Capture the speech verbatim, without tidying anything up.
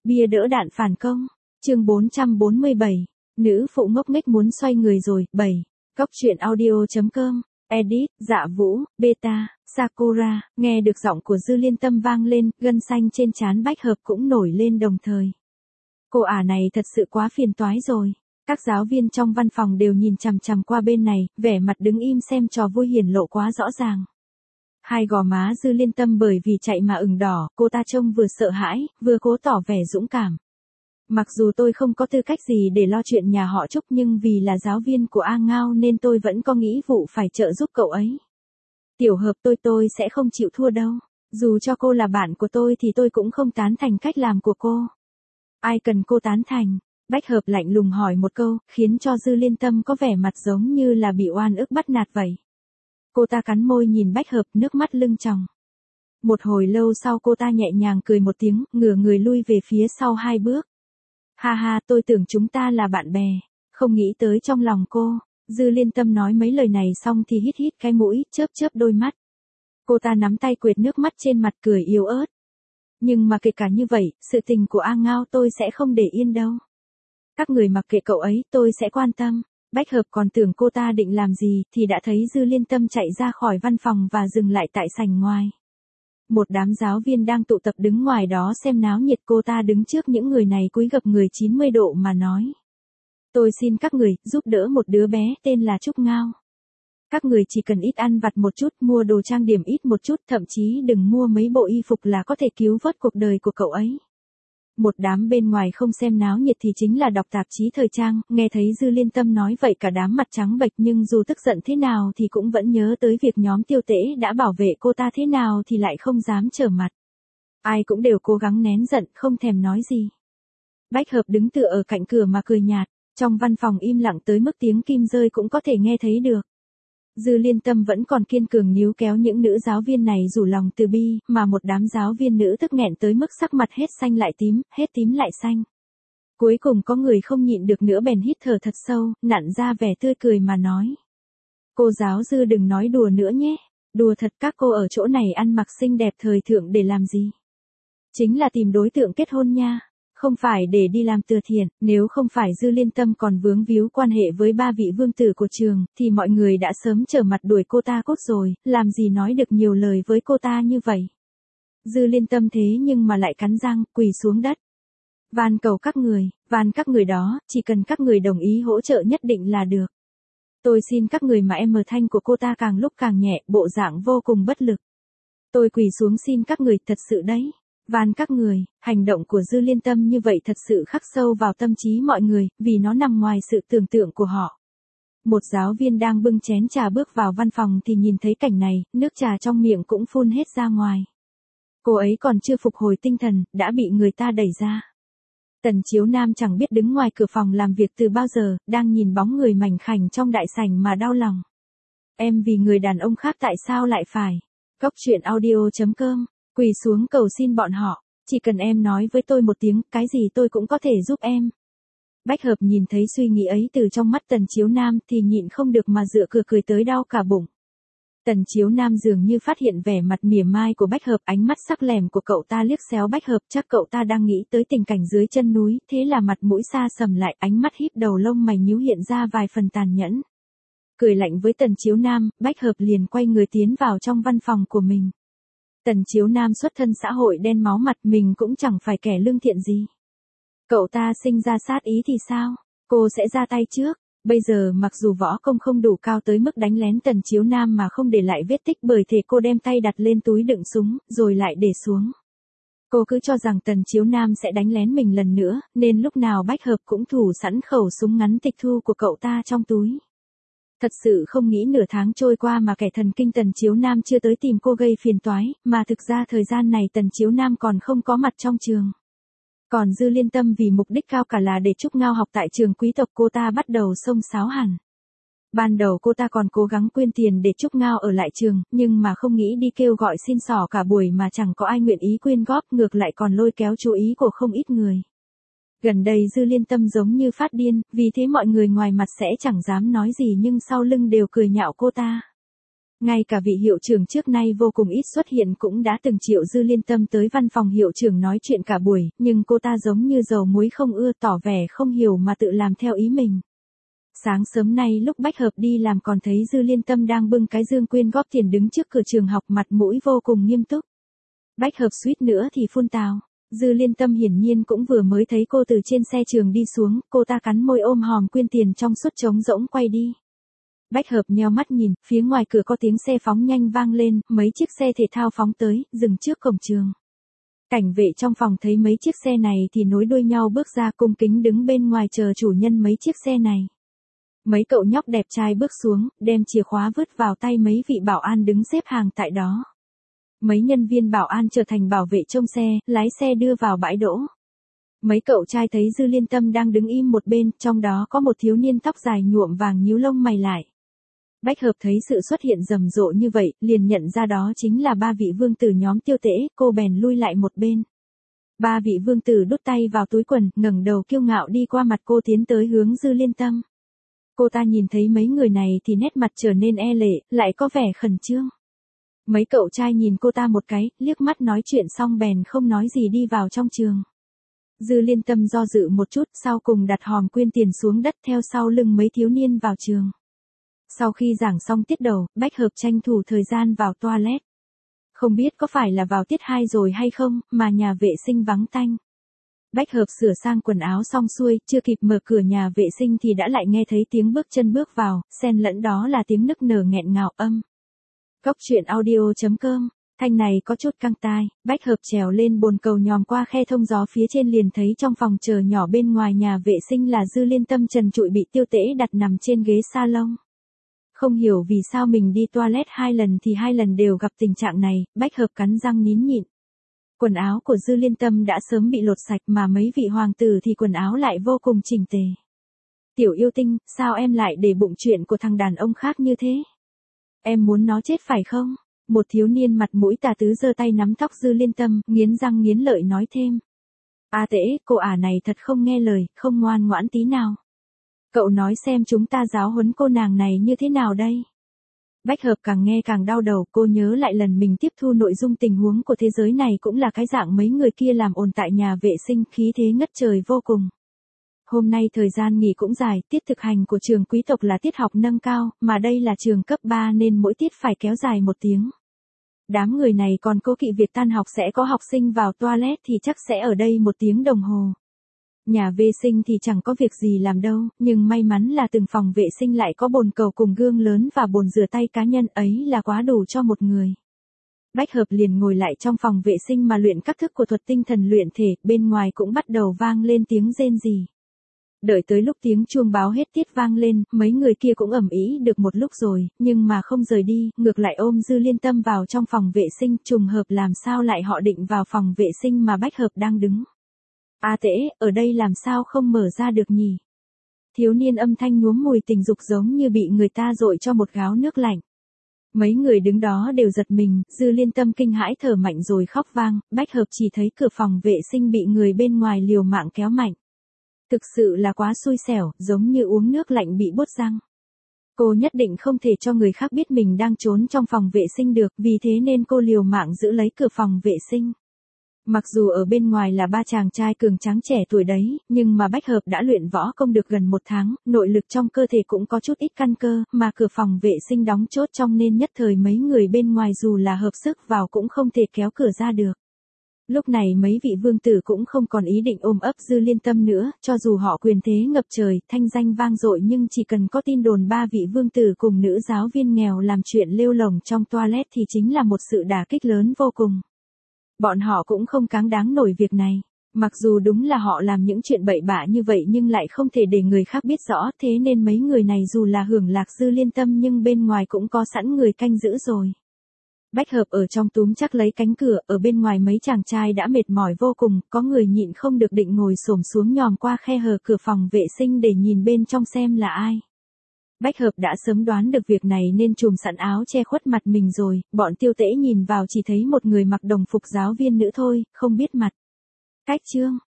Bia đỡ đạn phản công. Chương bốn trăm bốn mươi bảy. Nữ phụ ngốc nghếch muốn xoay người rồi. bảy. Góc truyện audio chấm com. Edit, Dạ Vũ, Beta, Sakura. Nghe được giọng của Dư Liên Tâm vang lên, gân xanh trên trán Bách Hợp cũng nổi lên đồng thời. Cô ả này thật sự quá phiền toái rồi. Các giáo viên trong văn phòng đều nhìn chằm chằm qua bên này, vẻ mặt đứng im xem trò vui hiển lộ quá rõ ràng. Hai gò má Dư Liên Tâm bởi vì chạy mà ửng đỏ, cô ta trông vừa sợ hãi, vừa cố tỏ vẻ dũng cảm. Mặc dù tôi không có tư cách gì để lo chuyện nhà họ Trúc nhưng vì là giáo viên của A Ngao nên tôi vẫn có nghĩa vụ phải trợ giúp cậu ấy. Tiểu Hợp tôi tôi sẽ không chịu thua đâu. Dù cho cô là bạn của tôi thì tôi cũng không tán thành cách làm của cô. Ai cần cô tán thành? Bách Hợp lạnh lùng hỏi một câu, khiến cho Dư Liên Tâm có vẻ mặt giống như là bị oan ức bắt nạt vậy. Cô ta cắn môi nhìn Bách Hợp, nước mắt lưng tròng. Một hồi lâu sau cô ta nhẹ nhàng cười một tiếng, ngửa người lui về phía sau hai bước. Ha ha, tôi tưởng chúng ta là bạn bè, không nghĩ tới trong lòng cô. Dư Liên Tâm nói mấy lời này xong thì hít hít cái mũi, chớp chớp đôi mắt. Cô ta nắm tay quệt nước mắt trên mặt cười yếu ớt. Nhưng mà kể cả như vậy, sự tình của A Ngao tôi sẽ không để yên đâu. Các người mặc kệ cậu ấy, tôi sẽ quan tâm. Bách Hợp còn tưởng cô ta định làm gì thì đã thấy Dư Liên Tâm chạy ra khỏi văn phòng và dừng lại tại sảnh ngoài. Một đám giáo viên đang tụ tập đứng ngoài đó xem náo nhiệt, cô ta đứng trước những người này cúi gập người chín mươi độ mà nói. Tôi xin các người, giúp đỡ một đứa bé tên là Trúc Ngao. Các người chỉ cần ít ăn vặt một chút, mua đồ trang điểm ít một chút, thậm chí đừng mua mấy bộ y phục là có thể cứu vớt cuộc đời của cậu ấy. Một đám bên ngoài không xem náo nhiệt thì chính là đọc tạp chí thời trang, nghe thấy Dư Liên Tâm nói vậy cả đám mặt trắng bệch nhưng dù tức giận thế nào thì cũng vẫn nhớ tới việc nhóm Tiêu Tễ đã bảo vệ cô ta thế nào thì lại không dám trở mặt. Ai cũng đều cố gắng nén giận, không thèm nói gì. Bách Hợp đứng tựa ở cạnh cửa mà cười nhạt, trong văn phòng im lặng tới mức tiếng kim rơi cũng có thể nghe thấy được. Dư Liên Tâm vẫn còn kiên cường níu kéo những nữ giáo viên này rủ lòng từ bi, mà một đám giáo viên nữ tức nghẹn tới mức sắc mặt hết xanh lại tím, hết tím lại xanh. Cuối cùng có người không nhịn được nữa bèn hít thở thật sâu, nặn ra vẻ tươi cười mà nói. Cô giáo Dư đừng nói đùa nữa nhé, đùa thật, các cô ở chỗ này ăn mặc xinh đẹp thời thượng để làm gì? Chính là tìm đối tượng kết hôn nha. Không phải để đi làm từ thiện, nếu không phải Dư Liên Tâm còn vướng víu quan hệ với ba vị vương tử của trường, thì mọi người đã sớm trở mặt đuổi cô ta cút rồi, làm gì nói được nhiều lời với cô ta như vậy. Dư Liên Tâm thế nhưng mà lại cắn răng, quỳ xuống đất. Van cầu các người, van các người đó, chỉ cần các người đồng ý hỗ trợ nhất định là được. Tôi xin các người mà em mờ thanh của cô ta càng lúc càng nhẹ, bộ dạng vô cùng bất lực. Tôi quỳ xuống xin các người, thật sự đấy. Van các người, hành động của Dư Liên Tâm như vậy thật sự khắc sâu vào tâm trí mọi người, vì nó nằm ngoài sự tưởng tượng của họ. Một giáo viên đang bưng chén trà bước vào văn phòng thì nhìn thấy cảnh này, nước trà trong miệng cũng phun hết ra ngoài. Cô ấy còn chưa phục hồi tinh thần, đã bị người ta đẩy ra. Tần Chiếu Nam chẳng biết đứng ngoài cửa phòng làm việc từ bao giờ, đang nhìn bóng người mảnh khảnh trong đại sảnh mà đau lòng. Em vì người đàn ông khác tại sao lại phải? Góc truyện audio chấm com. Quỳ xuống cầu xin bọn họ, chỉ cần em nói với tôi một tiếng, cái gì tôi cũng có thể giúp em. Bách Hợp nhìn thấy suy nghĩ ấy từ trong mắt Tần Chiếu Nam thì nhịn không được mà dựa cửa cười tới đau cả bụng. Tần Chiếu Nam dường như phát hiện vẻ mặt mỉa mai của Bách Hợp, ánh mắt sắc lẻm của cậu ta liếc xéo Bách Hợp, chắc cậu ta đang nghĩ tới tình cảnh dưới chân núi, thế là mặt mũi xa sầm lại, ánh mắt híp đầu lông mày nhíu hiện ra vài phần tàn nhẫn. Cười lạnh với Tần Chiếu Nam, Bách Hợp liền quay người tiến vào trong văn phòng của mình. Tần Chiếu Nam xuất thân xã hội đen máu mặt, mình cũng chẳng phải kẻ lương thiện gì. Cậu ta sinh ra sát ý thì sao? Cô sẽ ra tay trước. Bây giờ mặc dù võ công không đủ cao tới mức đánh lén Tần Chiếu Nam mà không để lại vết tích, bởi thế cô đem tay đặt lên túi đựng súng, rồi lại để xuống. Cô cứ cho rằng Tần Chiếu Nam sẽ đánh lén mình lần nữa, nên lúc nào Bách Hợp cũng thủ sẵn khẩu súng ngắn tịch thu của cậu ta trong túi. Thật sự không nghĩ nửa tháng trôi qua mà kẻ thần kinh Tần Chiếu Nam chưa tới tìm cô gây phiền toái, mà thực ra thời gian này Tần Chiếu Nam còn không có mặt trong trường. Còn Dư Liên Tâm vì mục đích cao cả là để Trúc Ngao học tại trường quý tộc, cô ta bắt đầu xông xáo hẳn. Ban đầu cô ta còn cố gắng quyên tiền để Trúc Ngao ở lại trường, nhưng mà không nghĩ đi kêu gọi xin xỏ cả buổi mà chẳng có ai nguyện ý quyên góp, ngược lại còn lôi kéo chú ý của không ít người. Gần đây Dư Liên Tâm giống như phát điên, vì thế mọi người ngoài mặt sẽ chẳng dám nói gì nhưng sau lưng đều cười nhạo cô ta. Ngay cả vị hiệu trưởng trước nay vô cùng ít xuất hiện cũng đã từng triệu Dư Liên Tâm tới văn phòng hiệu trưởng nói chuyện cả buổi, nhưng cô ta giống như dầu muối không ưa, tỏ vẻ không hiểu mà tự làm theo ý mình. Sáng sớm nay lúc Bách Hợp đi làm còn thấy Dư Liên Tâm đang bưng cái dương quyên góp tiền đứng trước cửa trường học, mặt mũi vô cùng nghiêm túc. Bách Hợp suýt nữa thì phun tào. Dư Liên Tâm hiển nhiên cũng vừa mới thấy cô từ trên xe trường đi xuống, cô ta cắn môi ôm hòm quyên tiền trong suốt trống rỗng quay đi. Bách Hợp nheo mắt nhìn, phía ngoài cửa có tiếng xe phóng nhanh vang lên, mấy chiếc xe thể thao phóng tới, dừng trước cổng trường. Cảnh vệ trong phòng thấy mấy chiếc xe này thì nối đuôi nhau bước ra, cung kính đứng bên ngoài chờ chủ nhân mấy chiếc xe này. Mấy cậu nhóc đẹp trai bước xuống, đem chìa khóa vứt vào tay mấy vị bảo an đứng xếp hàng tại đó. Mấy nhân viên bảo an trở thành bảo vệ trông xe, lái xe đưa vào bãi đỗ. Mấy cậu trai thấy Dư Liên Tâm đang đứng im một bên, trong đó có một thiếu niên tóc dài nhuộm vàng nhíu lông mày lại. Bách Hợp thấy sự xuất hiện rầm rộ như vậy, liền nhận ra đó chính là ba vị vương tử nhóm Tiêu Tễ, cô bèn lui lại một bên. Ba vị vương tử đút tay vào túi quần, ngẩng đầu kiêu ngạo đi qua mặt cô tiến tới hướng Dư Liên Tâm. Cô ta nhìn thấy mấy người này thì nét mặt trở nên e lệ, lại có vẻ khẩn trương. Mấy cậu trai nhìn cô ta một cái, liếc mắt nói chuyện xong bèn không nói gì đi vào trong trường. Dư Liên Tâm do dự một chút, sau cùng đặt hòm quyên tiền xuống đất theo sau lưng mấy thiếu niên vào trường. Sau khi giảng xong tiết đầu, Bách Hợp tranh thủ thời gian vào toilet. Không biết có phải là vào tiết hai rồi hay không, mà nhà vệ sinh vắng tanh. Bách Hợp sửa sang quần áo xong xuôi, chưa kịp mở cửa nhà vệ sinh thì đã lại nghe thấy tiếng bước chân bước vào, xen lẫn đó là tiếng nức nở nghẹn ngào âm. Cốc truyện audio chấm com, thanh này có chút căng tai, Bách Hợp trèo lên bồn cầu nhòm qua khe thông gió phía trên liền thấy trong phòng chờ nhỏ bên ngoài nhà vệ sinh là Dư Liên Tâm trần trụi bị Tiêu Tễ đặt nằm trên ghế salon. Không hiểu vì sao mình đi toilet hai lần thì hai lần đều gặp tình trạng này, Bách Hợp cắn răng nín nhịn. Quần áo của Dư Liên Tâm đã sớm bị lột sạch mà mấy vị hoàng tử thì quần áo lại vô cùng chỉnh tề. Tiểu yêu tinh, sao em lại để bụng chuyện của thằng đàn ông khác như thế? Em muốn nó chết phải không? Một thiếu niên mặt mũi tà tứ giơ tay nắm tóc Dư Liên Tâm, nghiến răng nghiến lợi nói thêm. A Tễ, cô ả này thật không nghe lời, không ngoan ngoãn tí nào. Cậu nói xem chúng ta giáo huấn cô nàng này như thế nào đây? Bách Hợp càng nghe càng đau đầu, cô nhớ lại lần mình tiếp thu nội dung tình huống của thế giới này cũng là cái dạng mấy người kia làm ồn tại nhà vệ sinh, khí thế ngất trời vô cùng. Hôm nay thời gian nghỉ cũng dài, tiết thực hành của trường quý tộc là tiết học nâng cao, mà đây là trường cấp ba nên mỗi tiết phải kéo dài một tiếng. Đám người này còn cố kỵ việc tan học sẽ có học sinh vào toilet thì chắc sẽ ở đây một tiếng đồng hồ. Nhà vệ sinh thì chẳng có việc gì làm đâu, nhưng may mắn là từng phòng vệ sinh lại có bồn cầu cùng gương lớn và bồn rửa tay cá nhân, ấy là quá đủ cho một người. Bách Hợp liền ngồi lại trong phòng vệ sinh mà luyện các thức của thuật tinh thần luyện thể, bên ngoài cũng bắt đầu vang lên tiếng rên rỉ. Đợi tới lúc tiếng chuông báo hết tiết vang lên, mấy người kia cũng ầm ĩ được một lúc rồi, nhưng mà không rời đi, ngược lại ôm Dư Liên Tâm vào trong phòng vệ sinh, trùng hợp làm sao lại họ định vào phòng vệ sinh mà Bách Hợp đang đứng. A Tễ, ở đây làm sao không mở ra được nhỉ? Thiếu niên âm thanh nhuốm mùi tình dục giống như bị người ta dội cho một gáo nước lạnh. Mấy người đứng đó đều giật mình, Dư Liên Tâm kinh hãi thở mạnh rồi khóc vang, Bách Hợp chỉ thấy cửa phòng vệ sinh bị người bên ngoài liều mạng kéo mạnh. Thực sự là quá xui xẻo, giống như uống nước lạnh bị buốt răng. Cô nhất định không thể cho người khác biết mình đang trốn trong phòng vệ sinh được, vì thế nên cô liều mạng giữ lấy cửa phòng vệ sinh. Mặc dù ở bên ngoài là ba chàng trai cường tráng trẻ tuổi đấy, nhưng mà Bách Hợp đã luyện võ công được gần một tháng, nội lực trong cơ thể cũng có chút ít căn cơ, mà cửa phòng vệ sinh đóng chốt trong nên nhất thời mấy người bên ngoài dù là hợp sức vào cũng không thể kéo cửa ra được. Lúc này mấy vị vương tử cũng không còn ý định ôm ấp Dư Liên Tâm nữa, cho dù họ quyền thế ngập trời, thanh danh vang dội nhưng chỉ cần có tin đồn ba vị vương tử cùng nữ giáo viên nghèo làm chuyện lêu lổng trong toilet thì chính là một sự đả kích lớn vô cùng. Bọn họ cũng không cáng đáng nổi việc này. Mặc dù đúng là họ làm những chuyện bậy bạ như vậy nhưng lại không thể để người khác biết rõ, thế nên mấy người này dù là hưởng lạc Dư Liên Tâm nhưng bên ngoài cũng có sẵn người canh giữ rồi. Bách Hợp ở trong túm chắc lấy cánh cửa, ở bên ngoài mấy chàng trai đã mệt mỏi vô cùng, có người nhịn không được định ngồi xổm xuống nhòm qua khe hở cửa phòng vệ sinh để nhìn bên trong xem là ai. Bách Hợp đã sớm đoán được việc này nên trùm sẵn áo che khuất mặt mình rồi, bọn Tiêu Tễ nhìn vào chỉ thấy một người mặc đồng phục giáo viên nữ thôi, không biết mặt. Cách chương